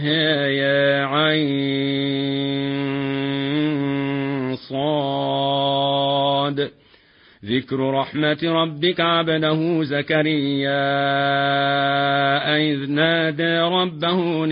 يا عين صاد. ذكر رحمة ربك عبده زكريا إذ نادى ربه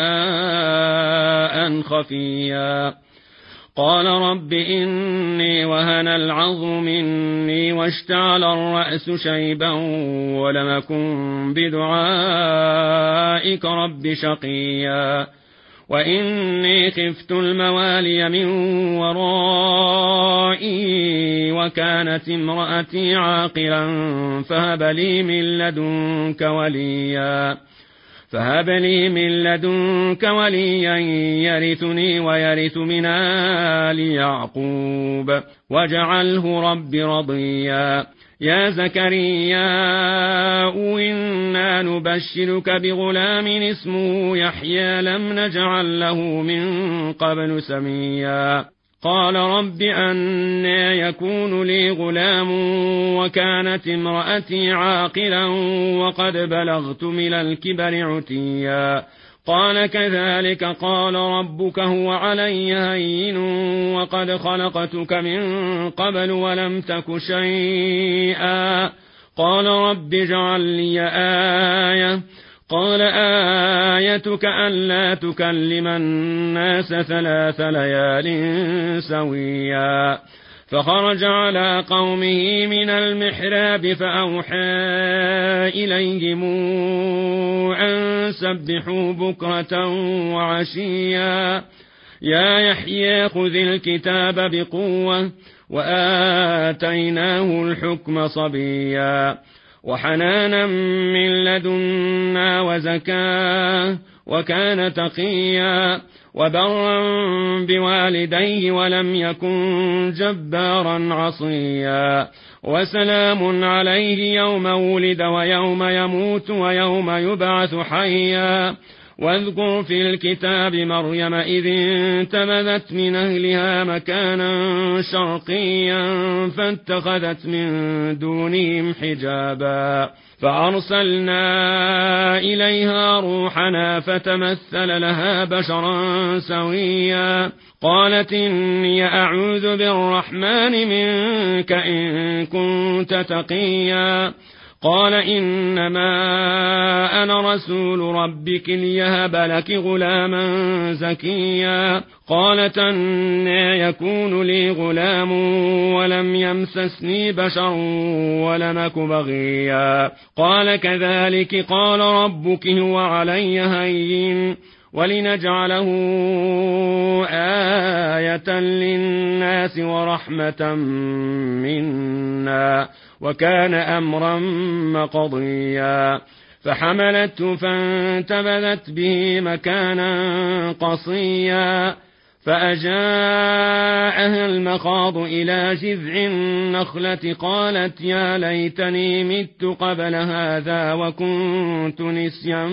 نداء خفيا قال رب إني وهن العظم مني واشتعل الرأس شيبا ولم أكن بدعائك رب شقيا وإني خفت الموالي من ورائي وكانت امرأتي عاقلا فهب لي من لدنك وليا يرثني ويرث من آل يعقوب واجعله رب رضيا يا زكريا إنا نبشرك بغلام اسمه يحيى لم نجعل له من قبل سميا قال رب أنى يكون لي غلام وكانت امرأتي عاقلا وقد بلغت من الكبر عتيا قال كذلك قال ربك هو علي هين وقد خلقتك من قبل ولم تك شيئا قال رب اجعل لي آية قال آيتك ألا تكلم الناس 3 ليال سويا فخرج على قومه من المحراب فأوحى إليهم أن سبحوا بكرة وعشيا يا يحيى خذ الكتاب بقوة وآتيناه الحكم صبيا وحنانا من لدنا وزكاة وكان تقيا وبرا بوالديه ولم يكن جبارا عصيا وسلام عليه يوم ولد ويوم يموت ويوم يبعث حيا واذكر في الكتاب مريم إذ انتبذت من أهلها مكانا شرقيا فاتخذت من دونهم حجابا فأرسلنا إليها روحنا فتمثل لها بشرا سويا قالت إني أعوذ بالرحمن منك إن كنت تقيا قال إنما أنا رسول ربك ليهب لك غلاما زكيا قالت أنى يكون لي غلام ولم يمسسني بشر ولم أك بغيا قال كذلك قال ربك هو علي هين ولنجعله آية للناس ورحمة منا وكان أمرا مقضيا فحملته فانتبذت به مكانا قصيا فأجاءها المخاض إلى جذع النخلة قالت يا ليتني مت قبل هذا وكنت نسيا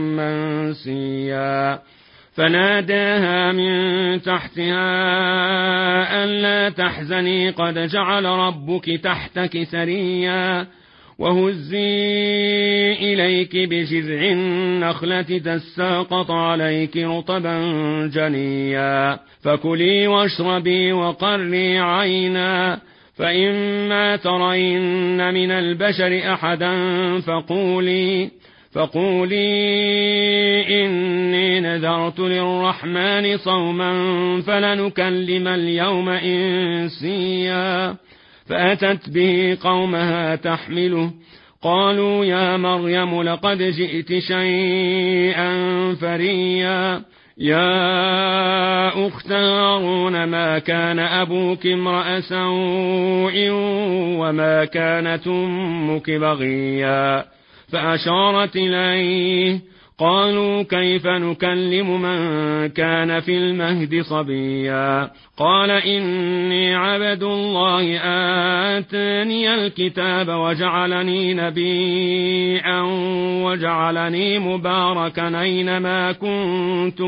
منسيا فناداها من تحتها ألا تحزني قد جعل ربك تحتك سريا وهزي إليك بجذع النخلة تساقط عليك رطبا جنيا فكلي واشربي وقري عينا فإما ترين من البشر أحدا فقولي إني نذرت للرحمن صوما فلنكلم اليوم إنسيا فأتت به قومها تحمله قالوا يا مريم لقد جئت شيئا فريا يا أخت هارون ما كان أبوك امرأ سوء وما كانت أمك بغيا فأشارت إليه قالوا كيف نكلم من كان في المهد صبيا قال إني عبد الله آتاني الكتاب وجعلني نبيا وجعلني مباركا أينما كنت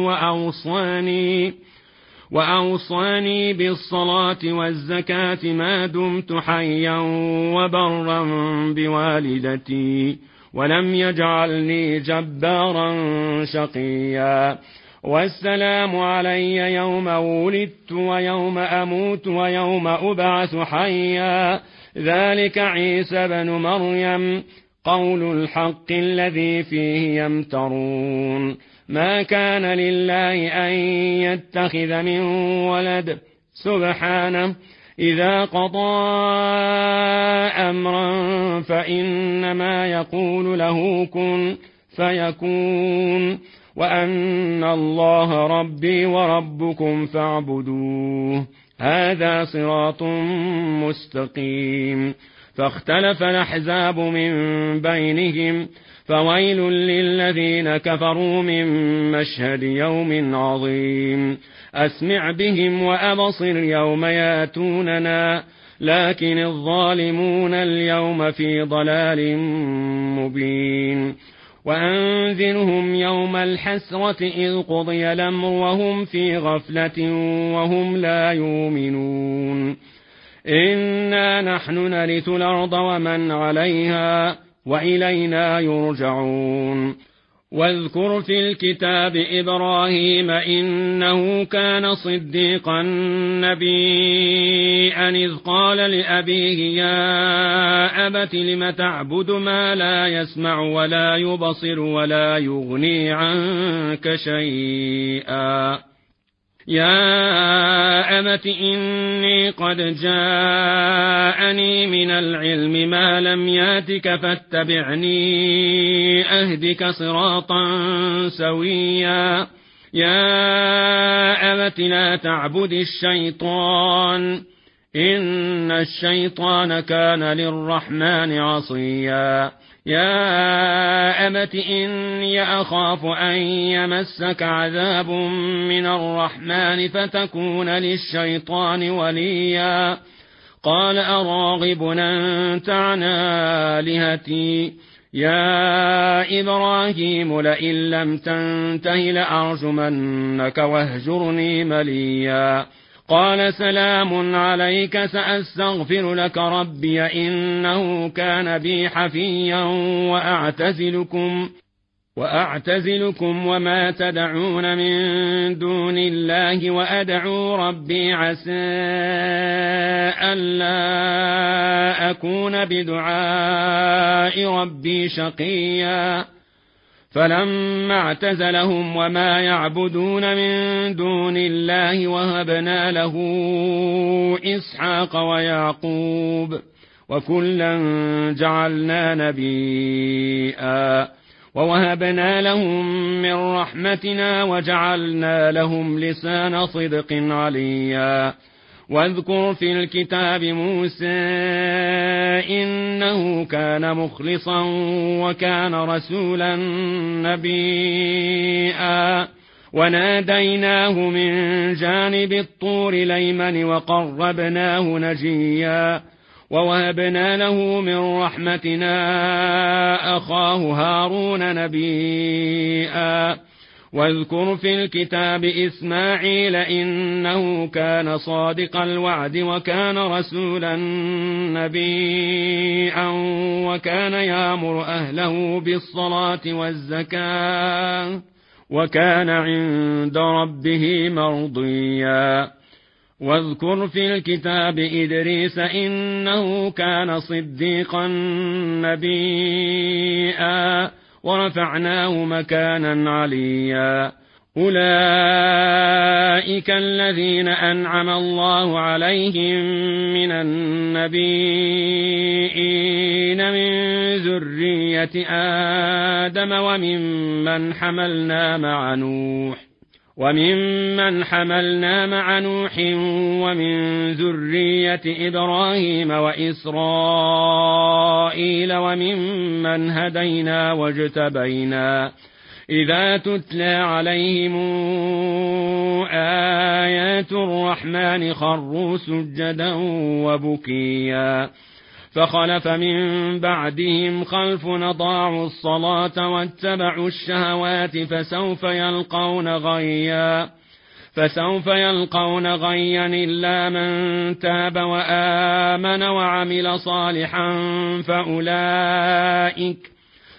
وأوصاني بالصلاة والزكاة ما دمت حيا وبرا بوالدتي ولم يجعلني جبارا شقيا والسلام علي يوم ولدت ويوم أموت ويوم أبعث حيا ذلك عيسى بن مريم قول الحق الذي فيه يمترون ما كان لله أن يتخذ من ولد سبحانه إذا قضى أمرا فإنما يقول له كن فيكون وأن الله ربي وربكم فاعبدوه هذا صراط مستقيم فاختلف الأحزاب من بينهم فويل للذين كفروا من مشهد يوم عظيم أسمع بهم وأبصر يوم ياتوننا لكن الظالمون اليوم في ضلال مبين وأنذرهم يوم الحسرة إذ قضي الأمر وهم في غفلة وهم لا يؤمنون إنا نحن نرث الأرض ومن عليها وإلينا يرجعون واذكر في الكتاب إبراهيم إنه كان صديقا نبيا إذ قال لأبيه يا أبت لم تعبد ما لا يسمع ولا يبصر ولا يغني عنك شيئا يا أبت إني قد جاءني من العلم ما لم ياتك فاتبعني أهدك صراطا سويا يا أبت لا تعبد الشيطان إن الشيطان كان للرحمن عصيا يا أبت إني أخاف أن يمسك عذاب من الرحمن فتكون للشيطان وليا قال أراغب أنت عن آلهتي يا إبراهيم لئن لم تنته لأرجمنك واهجرني مليا قال سلام عليك سأستغفر لك ربي إنه كان بي حفيا وأعتزلكم وما تدعون من دون الله وأدعو ربي عسى ألا أكون بدعاء ربي شقيا فلما اعتزلهم وما يعبدون من دون الله وهبنا له إسحاق ويعقوب وكلا جعلنا نبيا ووهبنا لهم من رحمتنا وجعلنا لهم لسان صدق عليا واذكر في الكتاب موسى إنه كان مخلصا وكان رسولا نبيا وناديناه من جانب الطور الأيمن وقربناه نجيا ووهبنا له من رحمتنا أخاه هارون نبيا واذكر في الكتاب إسماعيل إنه كان صادق الوعد وكان رسولا نبيا وكان يأمر أهله بالصلاة والزكاة وكان عند ربه مرضيا واذكر في الكتاب إدريس إنه كان صديقا نبيا ورفعناه مكانا عليا أولئك الذين أنعم الله عليهم من النبيين من ذرية آدم وممن حملنا مع نوح ومن ذرية إبراهيم وإسرائيل وممن هدينا واجتبينا إذا تتلى عليهم آيات الرحمن خروا سجدا وبكيا فخلف من بعدهم خلف أضاعوا الصلاة واتبعوا الشهوات فسوف يلقون غيا إلا من تاب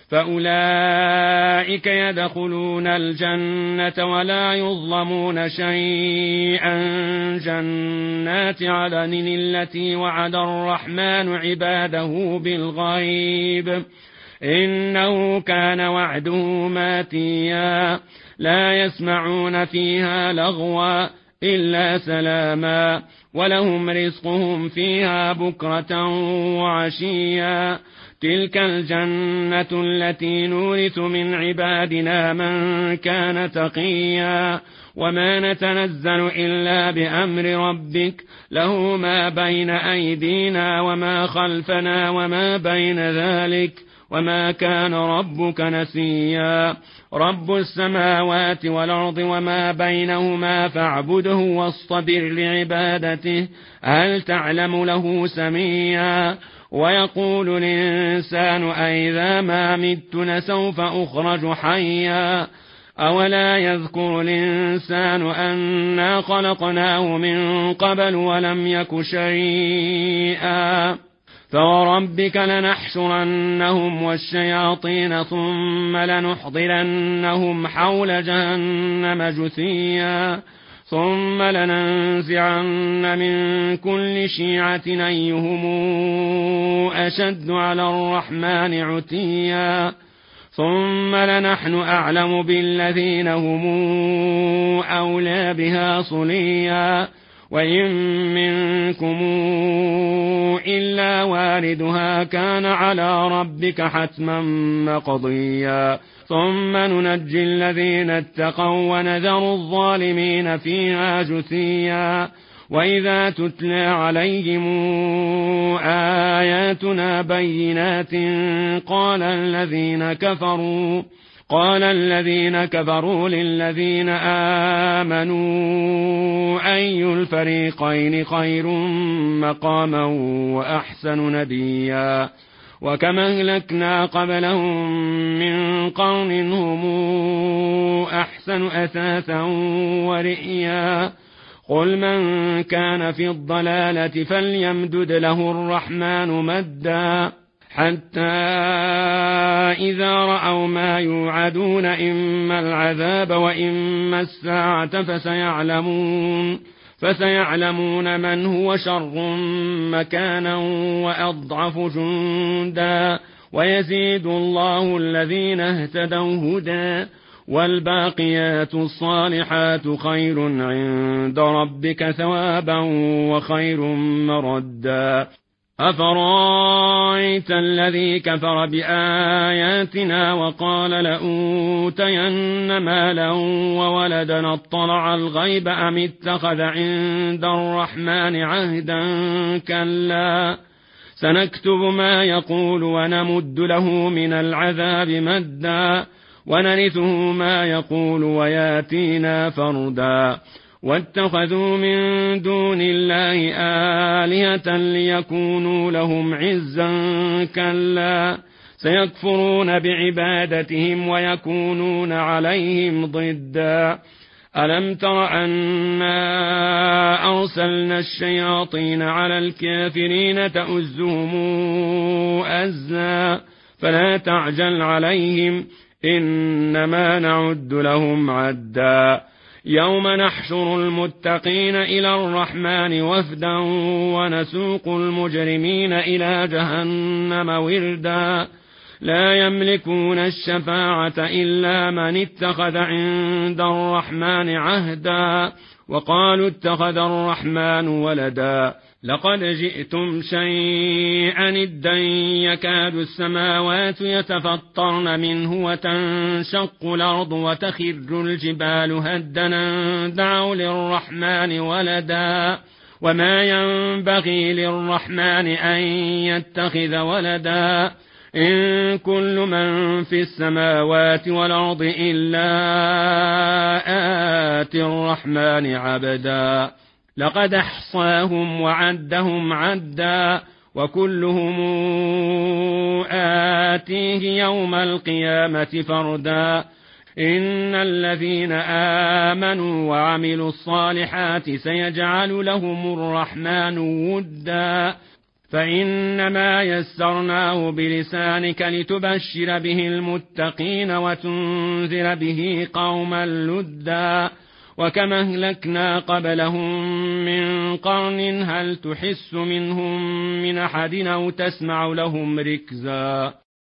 فأولئك يدخلون الجنة ولا يظلمون شيئا. جنات عدن التي وعد الرحمن عباده بالغيب إنه كان وعده ماتيا. لا يسمعون فيها لغوا إلا سلاما ولهم رزقهم فيها بكرة وعشيا. تلك الجنة التي نورث من عبادنا من كان تقيا. وما نتنزل إلا بأمر ربك له ما بين أيدينا وما خلفنا وما بين ذلك وما كان ربك نسيا. رب السماوات والأرض وما بينهما فاعبده واصطبر لعبادته هل تعلم له سميا. ويقول الإنسان أئذا ما مت لسوف أخرج حيا. أولا يذكر الإنسان أنا خلقناه من قبل ولم يك شيئا. فوربك لنحشرنهم والشياطين ثم لنحضرنهم حول جهنم جثيا. ثم لننزعن من كل شيعة أيهم أشد على الرحمن عتيا. ثم لنحن أعلم بالذين هم أولى بها صليا. وإن منكم إلا واردها كان على ربك حتما مقضيا. ثم ننجي الذين اتقوا ونذر الظالمين فيها جثيا. وإذا تتلى عليهم آياتنا بينات قال الذين كفروا للذين آمنوا أي الفريقين خير مقاما وأحسن نديا. وكما أهلكنا قبلهم من قرن هم أحسن أثاثا ورئيا. قل من كان في الضلالة فليمدد له الرحمن مدا حتى إذا رأوا ما يوعدون إما العذاب وإما الساعة فسيعلمون من هو شر مكانا وأضعف جندا. ويزيد الله الذين اهتدوا هدى والباقيات الصالحات خير عند ربك ثوابا وخير مردا. أفرأيت الذي كفر بآياتنا وقال لأوتين مالا وولدا اطلع الغيب أم اتخذ عند الرحمن عهدا كلا سنكتب ما يقول ونمد له من العذاب مدا ونرثه ما يقول وياتينا فردا. واتخذوا من دون الله آلهة ليكونوا لهم عزا كلا سيكفرون بعبادتهم ويكونون عليهم ضدا. ألم تر أنا أرسلنا الشياطين على الكافرين تؤزهم أزا فلا تعجل عليهم إنما نعد لهم عدا. يوم نحشر المتقين إلى الرحمن وفدا ونسوق المجرمين إلى جهنم وردا. لا يملكون الشفاعة إلا من اتخذ عند الرحمن عهدا وقالوا اتخذ الرحمن ولدا. لقد جئتم شيئا إدا يكاد السماوات يتفطرن منه وتنشق الأرض وتخر الجبال هدنا دعوا للرحمن ولدا وما ينبغي للرحمن أن يتخذ ولدا. إن كل من في السماوات والأرض إلا آتي الرحمن عبدا. لقد أحصاهم وعدهم عدا وكلهم آتيه يوم القيامة فردا. إن الذين آمنوا وعملوا الصالحات سيجعل لهم الرحمن ودا فإنما يسرناه بلسانك لتبشر به المتقين وتنذر به قوما لدا وكما أهلكنا قبلهم من قرن هل تحس منهم من أحد أو تسمع لهم ركزا